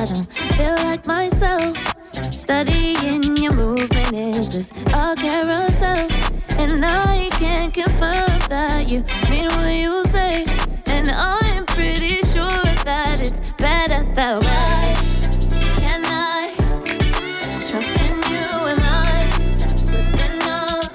don't feel like myself. Studying your movement is this a carousel, and I can't confirm that you mean what you say, and I'm pretty sure that it's better that way. Can I trust in you? Am I slipping up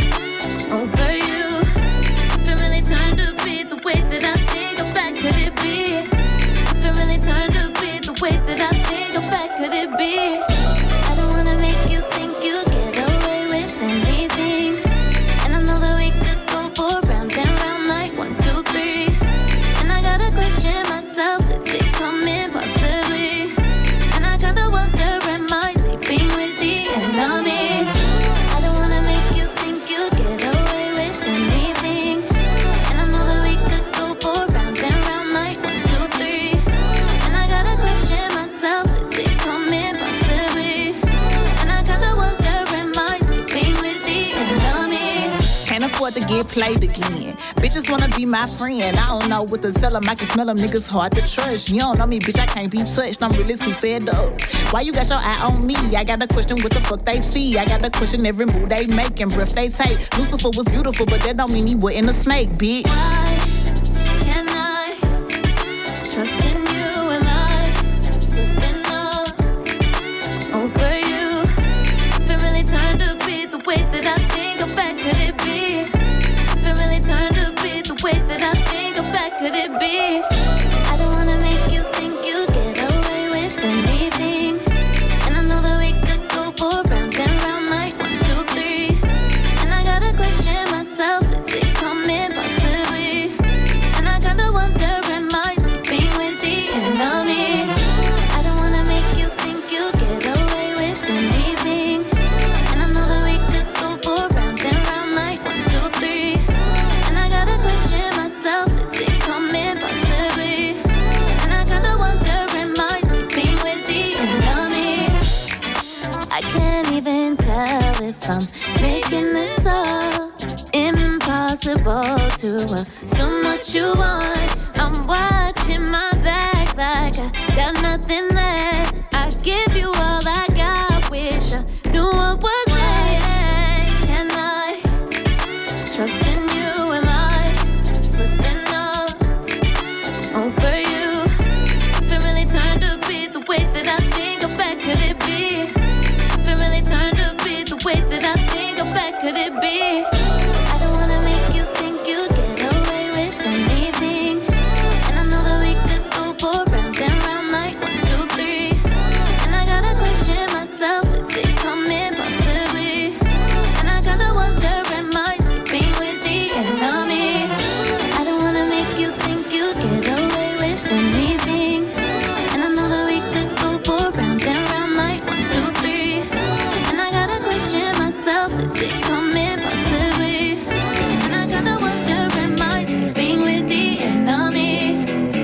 over you? If it really turned to be the way that I think of back, could it be? If it really turned to be the way that I think of back, could it be? I don't wanna make you think you get away with anything, and I know that we could go for round and round like 1, 2, 3. And I gotta question myself, is it coming possibly? And I gotta wonder, am I sleeping with the enemy? I don't wanna make you think you get away with anything, and I know that we could go for round and round like 1, 2, 3. And I gotta question myself, is it coming possibly? And I gotta wonder, am I sleeping with the enemy? Can't afford to get played again. Bitches wanna be my friend. I don't know what to tell them. I can smell them niggas hard to trust. You don't know me, bitch, I can't be touched. I'm really too fed up. Why you got your eye on me? I got a question what the fuck they see. I got a question every move they make and breath they take. Lucifer was beautiful, but that don't mean he wasn't a snake, bitch. Why can I trust in you? Am I slipping up over you? If it really turned to be the way that I think of back, could it be? If it really turned to be the way that I think of back, could it be? I don't wanna make you think you get away with anything, and I know that we could go for round and round like 1, 2, 3. And I gotta question myself, is it coming possibly? And I gotta wonder, am I sleeping with the enemy? I don't wanna make you think you get away with anything, and I know that we could go for round and round like 1, 2, 3. And I gotta question myself, is it coming possibly? And I gotta wonder, am I sleeping with the enemy? I can't even tell if I'm making this up. Impossible to assume what you want. I'm watching my back like I got nothing left. I give you all I got. Wish I knew what was next. Can I trust in you? Am I slipping up over you? If it really turned to be the way that I think of back, could it be? If it really turned to be the way that I think of back, could it be? I don't wanna make you think you get away with anything, and I know that we could go for round and round like 1, 2, 3. And I gotta question myself, is it coming possibly? And I gotta wonder, am I sleeping with the enemy? I don't wanna make you think you get away with anything, and I know that we could go for round and round like 1, 2, 3. And I gotta question myself, is it coming possibly? And I gotta wonder, am I sleeping with the enemy?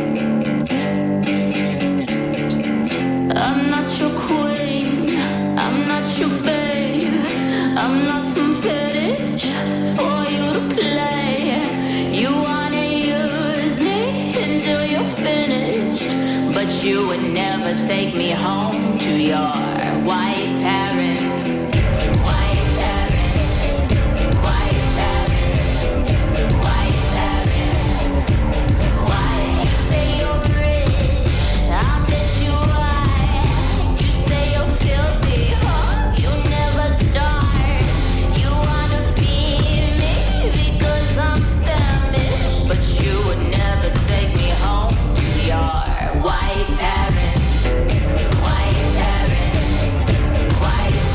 I'm not your queen, I'm not your babe, I'm not some fetish for you to play. You wanna use me until you're finished, but you would never take me home to your white parents. White parents, white parents, white parents. Why you say you're rich? I bet you are. You say you're filthy, huh? You never start. You wanna feed me because I'm famished, but you would never take me home to your white parents. White parents, white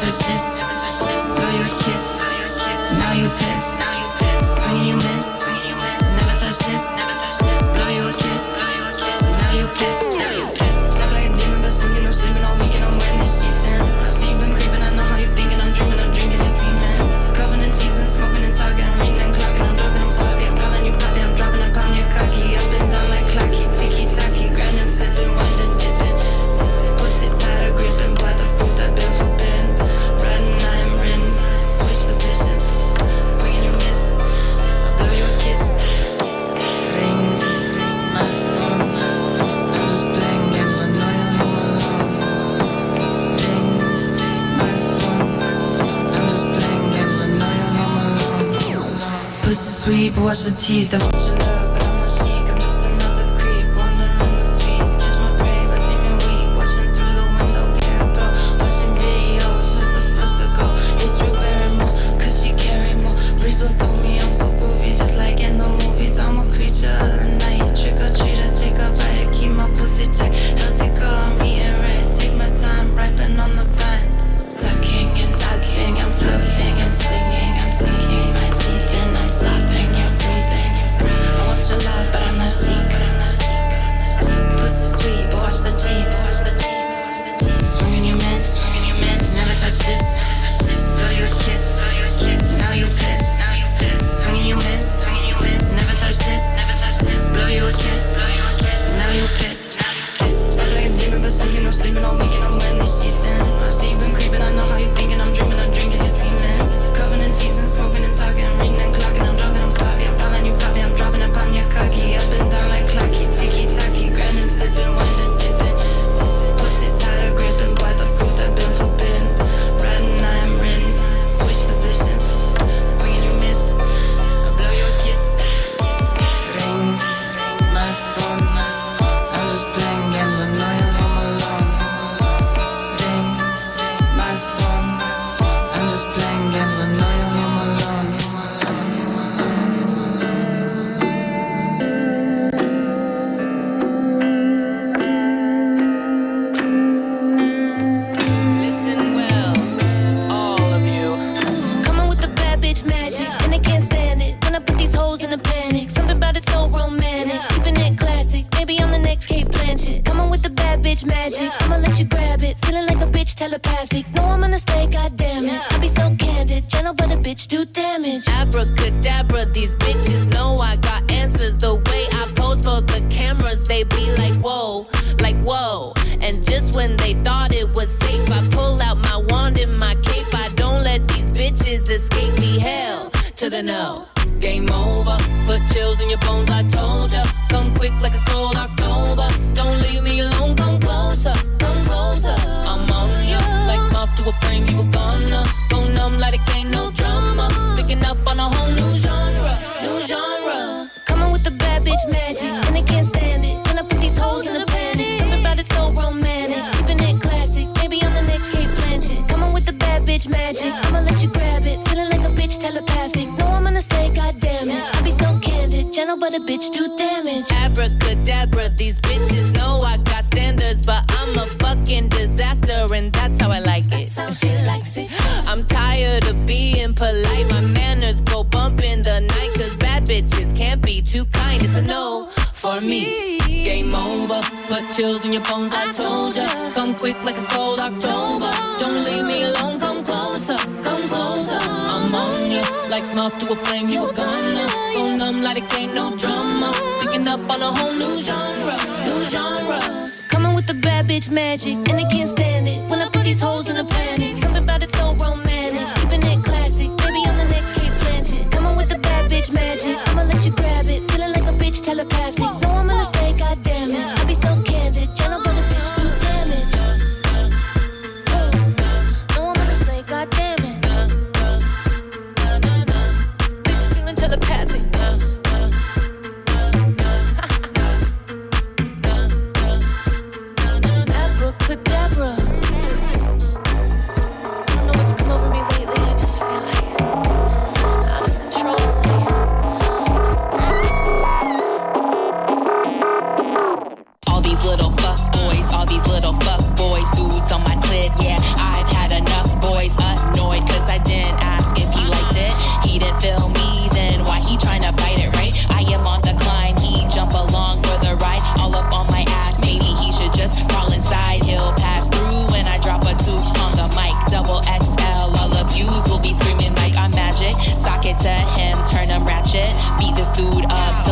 touch this. Blow you a kiss. Now you pissed. Swinging you miss. Never touch this. Blow you a kiss. Now you pissed. Felt like a demon, but swinging. I'm sleeping all weekend. I'm wearing this sheets in. I see you been creeping. I know how you thinking. I'm dreaming. I'm drinking your semen. Covering and teasing, smoking and talking. I'm reading and clocking. I'm talking. I'm sloppy. I'm calling you floppy. I'm dropping a pound. You're cocky. Up and down like clocky. Tiki taki. Grinding, sipping, winding, dipping. Pussy tired of gripping. By the fruit that been forbidden. Riding, I am written. Switch positions. Swinging you miss. Blow you a kiss. Ring my phone. I'm just playing games. I know you're home alone. Ring my phone. I'm just playing games. I know you're home alone. Pussy sweet, but watch the teeth. I want your love, but I'm not chic. I'm just another creep. Wandering the streets. Catch my brave. I see me weak. Watching through the window. Getting through. Watching videos. Who's the first to go? It's Drew Barrymore. Cause she carry more. Breeze blow through me. I'm so groovy. Just like in the movies. I'm a creature of the night. Trick or treater. Take a bite. Keep my pussy tight. Healthy girl. I'm eating right. Take my time. Ripen on the vine. Ducking and dodging. I'm floating and stinging. I'm sinking my teeth in. I'm stopping. You're breathing. I want your love, but I'm not chic. Pussy sweet, but watch the teeth. Swinging you miss. Never touch this. Blow you a kiss. Now you pissed. Swinging you miss. Never touch this. Blow you a kiss. Now you pissed. Felt like a demon, but swinging. I'm sleeping all weekend. I'm wearing these sheets in. I see you been creeping. I know how you thinking. I'm dreaming. I'm drinking your semen. Covering and teasing, smoking and talking. I'm reading and clocking. I'm drunk and I'm sloppy. I'm calling you floppy. I'm dropping a pound. You're cocky. Up and down like clocky. Tiki taki. Grinding, sipping, winding, dipping. Pussy tired of gripping. By the fruit that been forbidden. Riding, I am written. Switch positions. Swinging you miss. Blow you a kiss. Ring my phone. I'm just playing games. I know you're home alone. Ring my phone. I'm just playing games. I know you're home alone. Listen well, all of you. Coming with the bad bitch magic, and they can't stand it. When I put these hoes in a panic, something about it so romantic. Keeping it classic, maybe I'm the next Kate Blanchett. Coming with the bad bitch magic, I'ma let you grab it. Feeling like a bitch telepathic. No, I'm gonna stay, goddamn it. I be so candid, gentle but a bitch do damage. Abracadabra, these bitches know I got answers. The way I pose for the cameras, they be like whoa. And just when they thought it was safe, I pull out my wand and my cape. I don't let these bitches escape me. Hell to the no. Game over, put chills in your bones, I told ya. Come quick like a cold October. Don't leave me alone, come closer. I'm on ya, like moth to a flame, you were gonna go numb like it ain't no drama. Picking up on a whole new genre. Coming with the bad bitch magic, and they can't stand it. When I put these hoes in a panic, something about it so romantic. Keeping it classic, maybe I'm the next Kate Blanchett. Coming with the bad bitch magic, I'ma let you grab it. Feeling like a bitch telepathic. No, I'm gonna stay, goddamn it. I be so candid, gentle but a bitch do damage. Abracadabra, these bitches know I got standards, but I'm a fucking disaster, and that's how I like it. That's how she likes it. I'm tired of being polite. My manners go bump in the night, cause bad bitches can't be too kind. It's a no for me. Game over, put chills in your bones, I told ya. Come quick like a cold October. Don't leave me alone, come closer. I'm on ya, like moth to a flame, you were gonna go numb like it ain't no drama. Picking up on a whole new genre. Coming with the bad bitch magic, and they can't stand it. When I put these hoes in a panic, something about it so romantic. Keeping it classic, maybe I'm the next Kate Blanchett. Coming with the bad bitch magic, I'ma let you grab it. Feeling like a bitch telepathic. No, I'm gonna stay, goddamn it. I be so candid, gentle but a bitch do damage. No, I'm gonna stay, goddamn it. Bitch feeling telepathic. Abracadabra.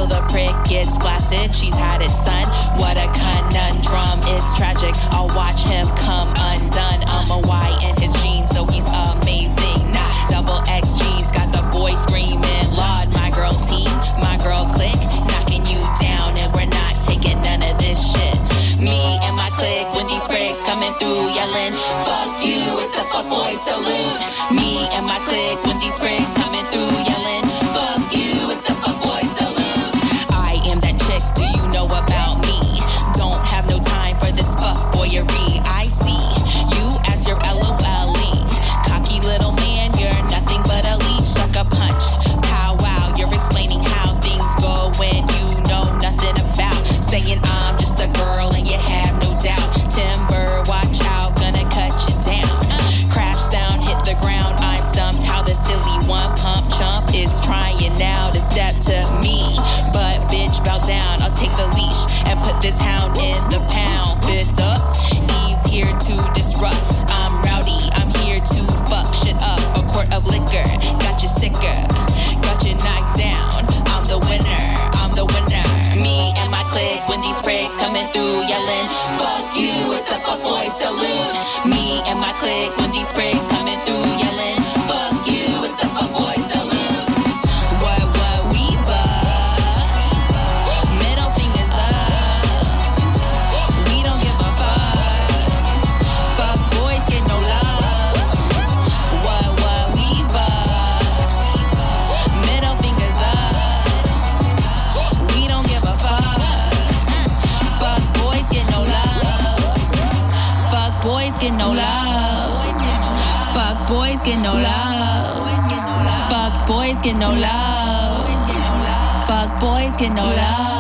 the prick gets blasted. She's had it, son. What a conundrum. It's tragic. I'll watch him come undone. I'm a Y in his jeans, so he's amazing. Nah, double X jeans got the boy screaming. Lord, my girl team, my girl clique, knocking you down, and we're not taking none of this shit. Me and my clique, when these bricks coming through, yelling, fuck you, it's the fuckboy salute. Me and my clique, when these bricks coming through, yelling, fuck you, it's the fuckboy salute. I am that chick, do you know about me? Don't have no time for this fuckboyery. I see you as your LOLing. Cocky little man, you're nothing but a leech, sucker punched. Pow wow, you're explaining how things go when you know nothing about. Saying I'm just a girl and you have no doubt. Timber, watch out, gonna cut you down. Crash sound, hit the ground, I'm stumped. How the silly one pump chump is trying now to step to me. But bitch, bow down, I'll take the leash and put this hound in the pound. Fist up, Eve's here to disrupt. I'm rowdy, I'm here to fuck shit up. A quart of liquor, got you sicker, got you knocked down. I'm the winner, I'm the winner. Me and my clique, when these breaks coming through, yelling, fuck you, it's the fuckboy salute. Me and my clique, when these breaks coming through, yelling, fuck you, it's the fuckboy salute. What we bust, middle fingers up. We don't give a fuck. Fuck boys get no love. What we bust, middle fingers up. We don't give a fuck. Fuck boys get no love. Fuck boys get no love. Fuck boys get no love. Fuck boys get no love. Fuck boys get no love.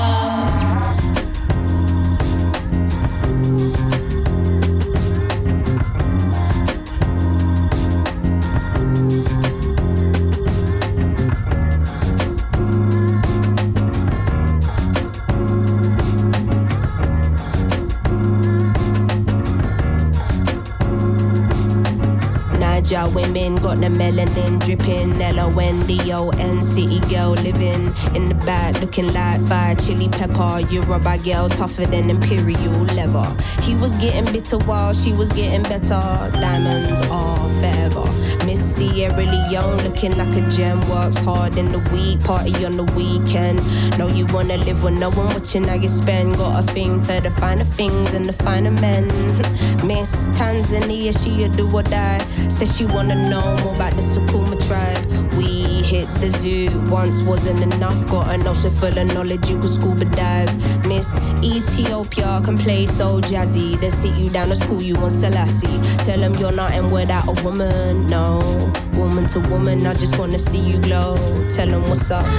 Naija women got the melanin dripping. L-O-N-D-O-N, city girl living in the back, looking like fire chili pepper. Yoruba girl tougher than imperial leather. He was getting bitter while she was getting better. Diamonds are forever. Miss Sierra Leone looking like a gem. Works hard in the week, party on the weekend. Know you wanna live with no one watching how you spend. Got a thing for the finer things and the finer men. Miss Tanzania, she a do or die. Says she wanna know more about the Sukuma tribe. We hit the zoo, once wasn't enough. Got an ocean full of knowledge, you could scuba dive. Miss Ethiopia can play so jazzy. They sit you down to school, you want Selassie. Tell them you're nothing without a woman, no. Woman to woman, I just wanna see you glow. Tell them what's up.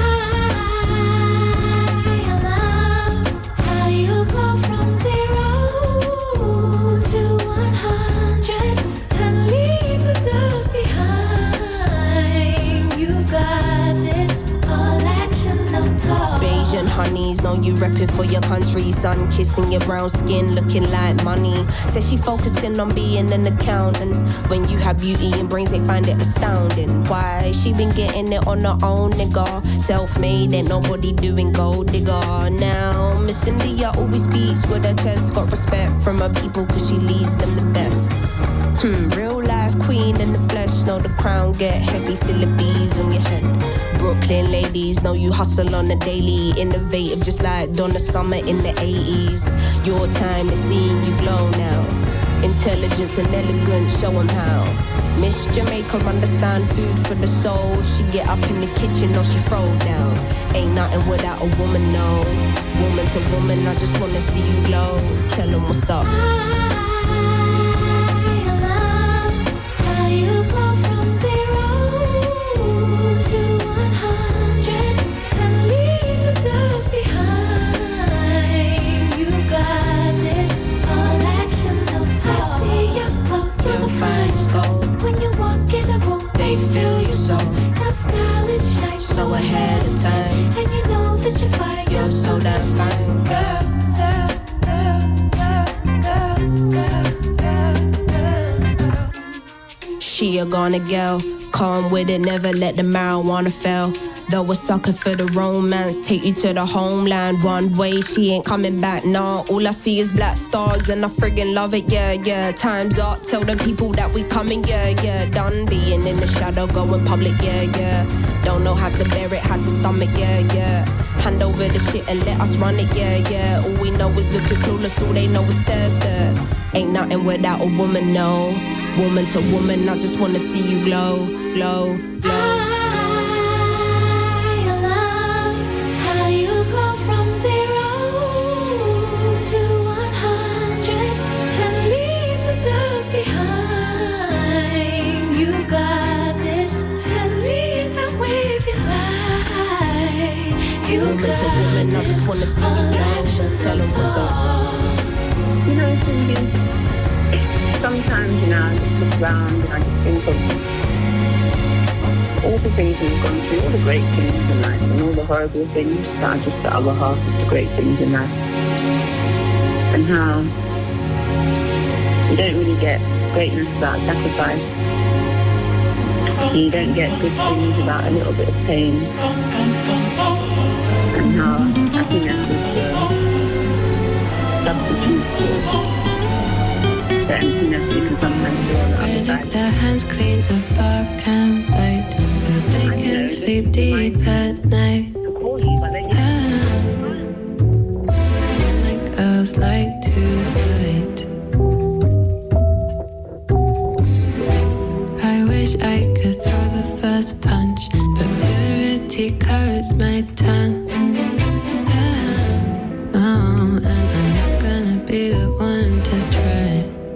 Asian honeys, know you repping for your country. Sun kissing your brown skin, looking like money. Says she focusing on being an accountant. When you have beauty and brains, they find it astounding. Why? She been getting it on her own, nigga. Self-made, ain't nobody doing gold digger. Now, Miss India always speaks with her chest. Got respect from her people, cause she leads them the best. Real life queen in the flesh. Know the crown get heavy, still the bees on your head. Brooklyn ladies, know you hustle on the daily. Innovative just like Donna Summer in the 80s. Your time is seeing you glow now. Intelligence and elegance, show 'em how. Miss Jamaica understand food for the soul. She get up in the kitchen or she throw down. Ain't nothing without a woman, no. Woman to woman, I just wanna see you glow. Tell 'em what's up. They feel your soul. Your style it shines so ahead of time, and you know that you're fine. You're so damn fine, girl. She a gonna girl, calm with it, never let the marijuana fail. Though a sucker for the romance, take you to the homeland. One way, she ain't coming back, nah. All I see is black stars and I friggin' love it, yeah, yeah. Time's up, tell the people that we coming, yeah, yeah. Done being in the shadow, going public, yeah, yeah. Don't know how to bear it, how to stomach, yeah, yeah. Hand over the shit and let us run it, yeah, yeah. All we know is looking clueless, all they know is stare, stare. Ain't nothing without a woman, no. Woman to woman, I just wanna see you glow, glow, glow. Behind, you've got this, and lead them with your light. You woman to woman, I just wanna see you down. Tell them what's up. You know, Cindy, sometimes, you know, I just look around and I just think of all the things we've gone through, all the great things in life, and all the horrible things that are just the other half of the great things in life. And how you don't really get greatness without sacrifice. You don't get good things without a little bit of pain. And how happiness is the substitute for the emptiness you can sometimes feel on the I other lick side. their hands clean of bark and bite, so they can sleep deep at night. To call you, but then you My girls like to fight. I wish I could throw the first punch, but purity coats my tongue. Oh, and I'm not gonna be the one to try.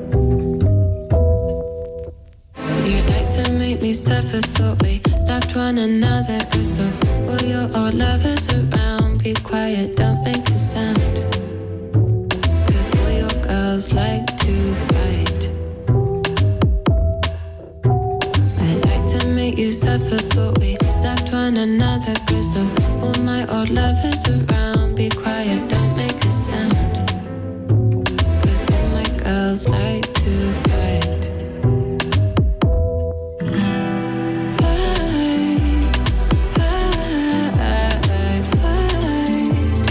You like to make me suffer, thought we loved one another. Cause of all your old lovers around, be quiet, don't make a sound. Cause all your girls like to fight. You suffer, thought we left one another. Cause of all my old lovers around, be quiet, don't make a sound. Cause all my girls like to fight. Fight, fight, fight,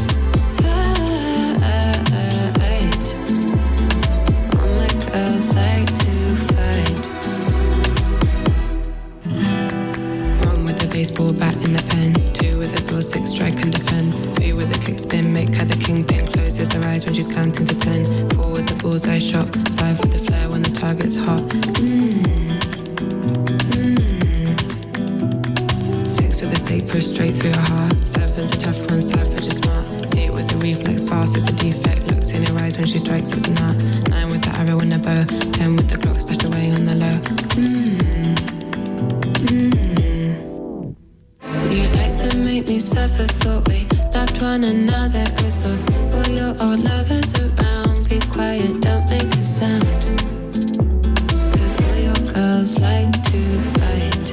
fight. All my girls like to fight. Baseball bat in the pen, 2 with a sword, 6 strike and defend, 3 with a kick spin, make her the kingpin, closes her eyes when she's counting to 10, 4 with the bullseye shot, 5 with the flare when the target's hot. 6 with a stake pushed straight through her heart, 7's a tough one, savage is smart, 8 with the reflex, fast is a defect, looks in her eyes when she strikes as an art, 9 with the arrow and the bow, 10 with the clock stashed away on the low. Make me suffer, thought we loved one another. Cause of all your old lovers around, be quiet, don't make a sound. Cause all your girls like to fight.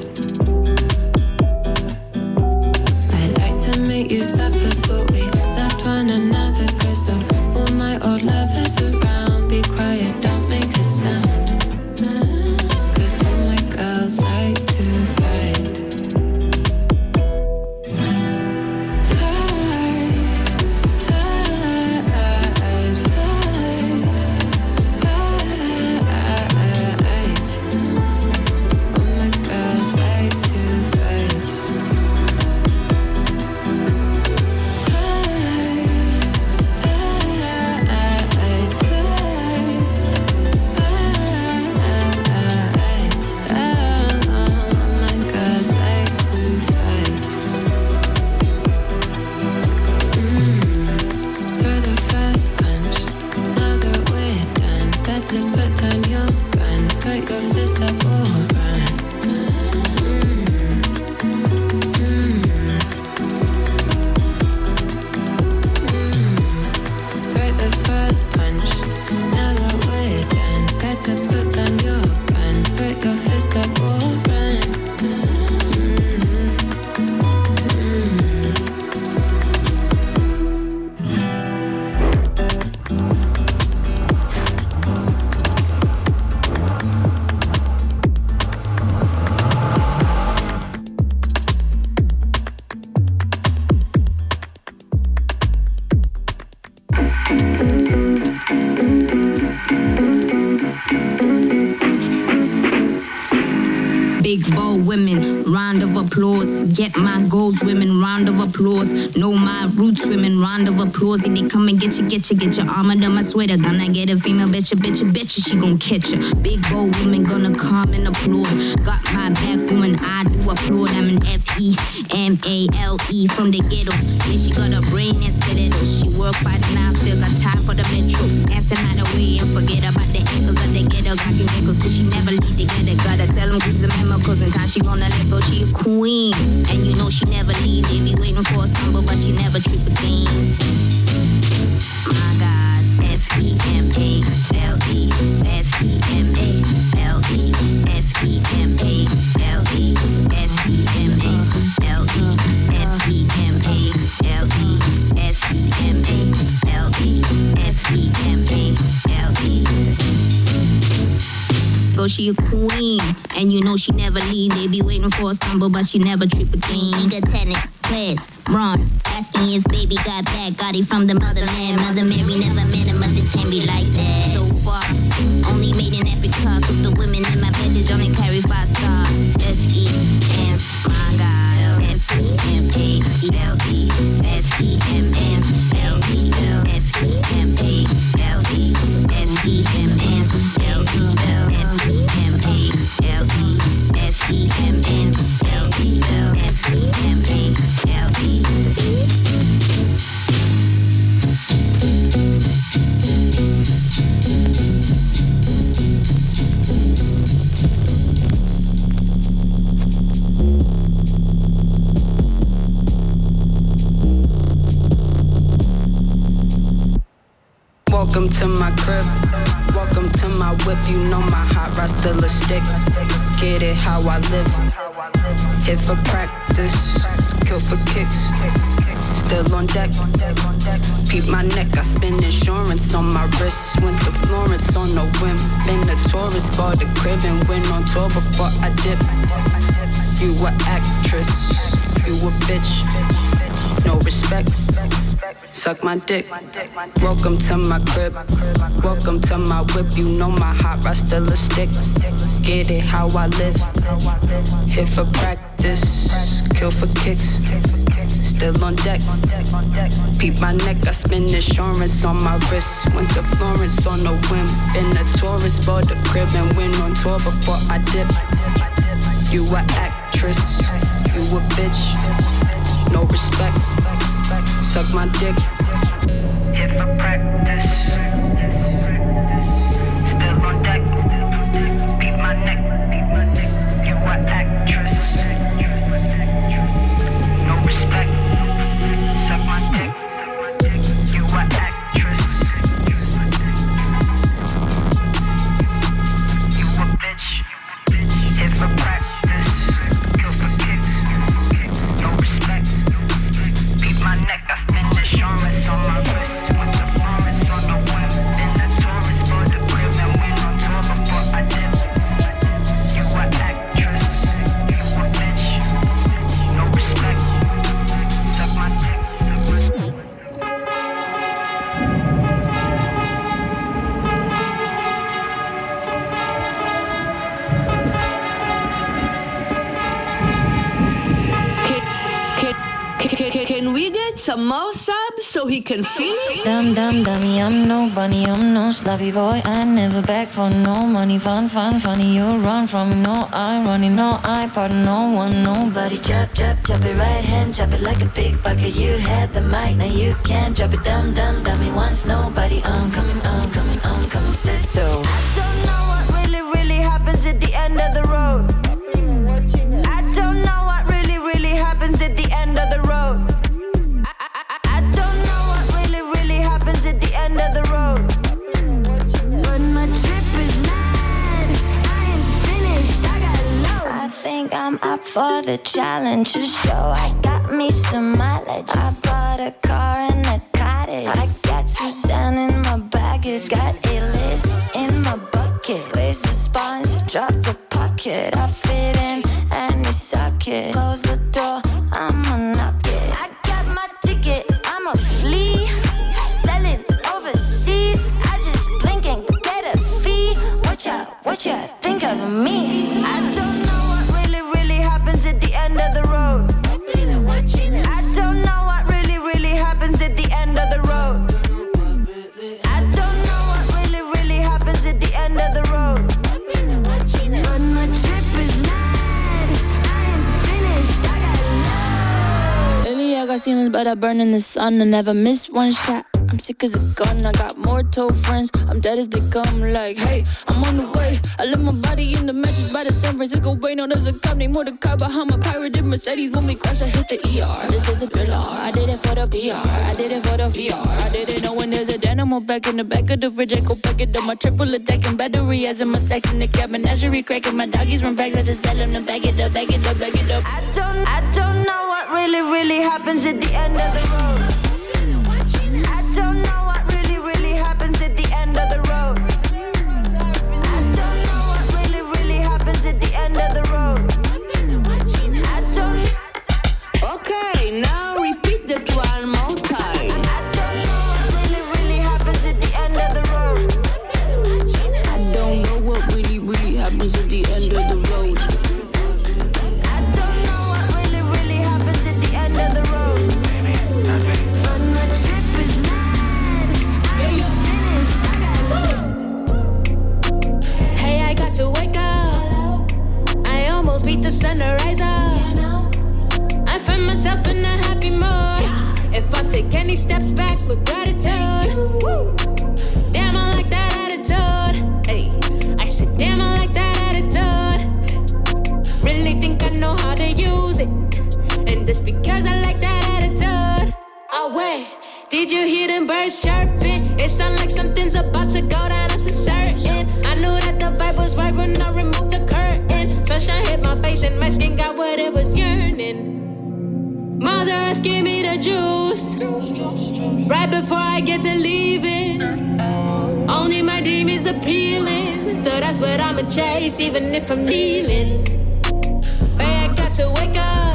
I like to make you suffer, thought we loved one another. Cause of all my old lovers around, be quiet, don't make a sound. Cause all my girls like to fight. bold women, round of applause. Get my goals, women, round of applause. Know my roots, women, round of applause. If they come and get your arm under my sweater. Gonna get a female, betcha, she gon' catch ya. Big bold woman gonna come and applaud. Got my back, woman, I do applaud. I'm an F-E-M-A-L-E from the ghetto. Yeah, she got a brain and stiletto. She work 5 now, still got time for the metro. Dancing out the way and forget about the echoes of the ghetto. Got the echoes, so she never leave together. Gotta tell them kids the memo, cause in time she gonna let go. She a queen, and you know she never leave. They be waiting for a stumble, but she never trip again. My God, F-E-M-A-L-E, F-E-M-A-L-E, F-E-M-A-L-E, F-E-M-A-L-E, F-E-M-A-L-E, F-E-M-A-L-E, F-E-M-A-L-E. Go, she a queen, and you know she never leave. They be waiting for a stumble, but she never trip again. Nigga tenant, class, run, asking if baby got back. Got it from the motherland. Mother Mary never met a mother can be like that. So far, only made in Africa, cause the women in my village only carry 5 stars. F-E-M, my God, F-E-M-A-L-E, F-E-M-M-L-E, F-E-M-A-L-E, F-E-M-M-L-E, Welcome to my crib, welcome to my whip. You know my hot rod still a stick. Get it how I live. Hit for practice, kill for kicks. Still on deck. Peep my neck, I spend insurance on my wrist. Went to Florence on a whim. Been a tourist, bought a crib and went on tour before I dip. You a actress, you a bitch. No respect. Suck my dick. Welcome to my crib. Welcome to my whip. You know my hot rod still a stick. Get it how I live. Hit for practice, kill for kicks. Still on deck. Peep my neck, I spend insurance on my wrist. Went to Florence on a whim. Been a tourist, bought a crib and went on tour before I dip. You a actress, you a bitch. No respect. Suck my dick. Hit for practice. Still on deck. Beat my neck. You an actress. No respect. Suck my dick. You an actress. You a bitch. Hit for practice. Kill for kicks. No respect. My neck, I spend insurance on my wrist. Went to Florence on the whim. Been a tourist for the crib and went on tour before I dip. You an actress, you a bitch. No respect. Suck my dick. Can we get some more subs so he can feel it? Dumb, dummy, I'm no bunny, I'm no sloppy boy. I never beg for no money, fun, funny. You run from me, no, I'm running, no, I pardon no one, nobody. Chop it right hand, chop it like a big bucket. You had the mic, now you can't drop it. Dumb, dummy, once nobody. I'm coming, sit though. I don't know what really happens at the end of the road. I don't know what really happens at the end of the road. I don't know what really happens at the end of the road. But my trip is mad. I ain't finished, I got loads. I think I'm up for the challenge to show I got me some mileage. I bought a car and a cottage. I got Suzanne in my baggage. Got A-list in my bucket. Squeeze the sponge, drop the pocket. I fit in any socket. Close the door, I'ma knock it. I got my ticket, I'ma flee. Sell it overseas. I just blink and get a fee. What ya think of me? I don't know what happens at the end of the road. I don't know what really, really happens at the end of the road. I don't know what really, really happens at the end of the road. But my trip is mad. I am finished. I got love. Lately I got ceilings, but I burn in the sun. I never missed one shot. I'm sick as a gun, I got more told friends. I'm dead as they come, like, hey, I'm on the way. I left my body in the mattress by the San Francisco Bay. Now there's a cop named Mordecai behind my pirated Mercedes. When we crash, I hit the ER. This is a thriller. I did it for the PR. I did it for the VR. I didn't know when there's a dynamo back in the back of the fridge. I go back it up my triple attacking battery. As in my stacks in the cabin, menagerie cracking. My doggies run back, I just tell them to back it up, back it up, back it up. I don't know what really, really happens at the end of the road. I don't know what really, really happens at the end of the road. I don't know what really, really happens at the end of the road. I don't. Okay, now repeat that one more time. I don't know what really, really happens at the end of the road. I don't know what really, really happens at the end of the road. I don't know what really, really happens at the end of the road. But my trip is mad. I am finished. I got love. Hey, I got to wake up. I almost beat the sunrise up. I find myself in a happy mood. If I take any steps back with gratitude. Woo. Damn, I like that attitude. Hey, I said, damn, I like that attitude. Really think I know how to use it. And that's because I like that attitude. Oh, wait, did you hear them birds chirping? It sound like something's about to go down, that's for certain. I knew that the vibe was right when I removed the curtain. Sunshine hit my face and my skin got what it was yearning. Mother Earth gave me the juice right before I get to leaving. Only my demons appealing, so that's what I'ma chase, even if I'm kneeling. Hey, I got to wake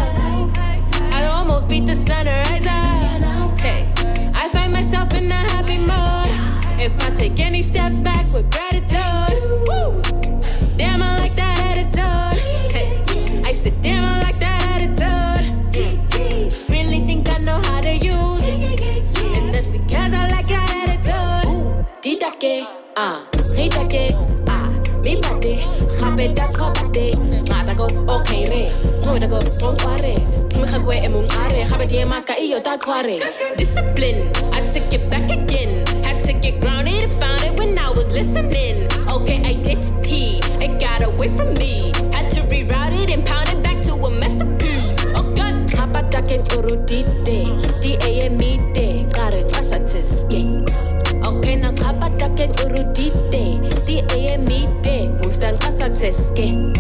up. I almost beat the sunrise up. Hey, I find myself in a happy mood. If I take any steps back with gratitude. Woo. Damn, I like that attitude. Hey, I said, damn, I like that attitude. Really think I know how to use it. And that's because I like that attitude. Didake, ridake, mi bade, habe da kobade. Ngata go, okay re, ngata go, ngware. Mkhagwe emungare, habe die maska iyo tatware. Discipline, I took it back again. Had to get grounded and found it when I was listening. Okay, identity, it got away from me. Had to reroute it and pound it back to a masterpiece. Oh God, habadaken urudite, D-A-M-E-D, karen asatiske. Okay, now habadaken urudite, D-A-M-E-D, mustan asatiske.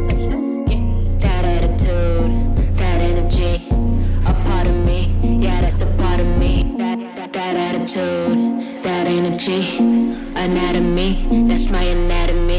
That attitude, that energy, a part of me, yeah, that's a part of me. That attitude, that energy, anatomy, that's my anatomy.